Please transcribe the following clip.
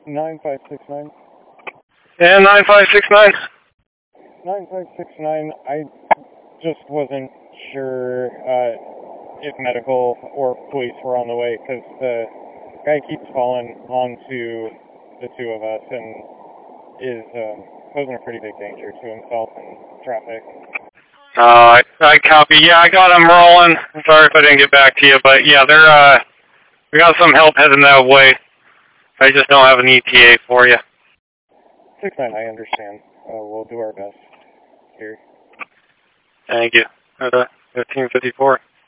9569. And 9569. 9569, I just wasn't sure if medical or police were on the way, because the guy keeps falling onto the two of us and is posing a pretty big danger to himself in traffic. I copy. Yeah, I got them rolling. I'm sorry if I didn't get back to you, but yeah, we got some help heading that way. I just don't have an ETA for you. 69, I understand. We'll do our best here. Thank you. 1554.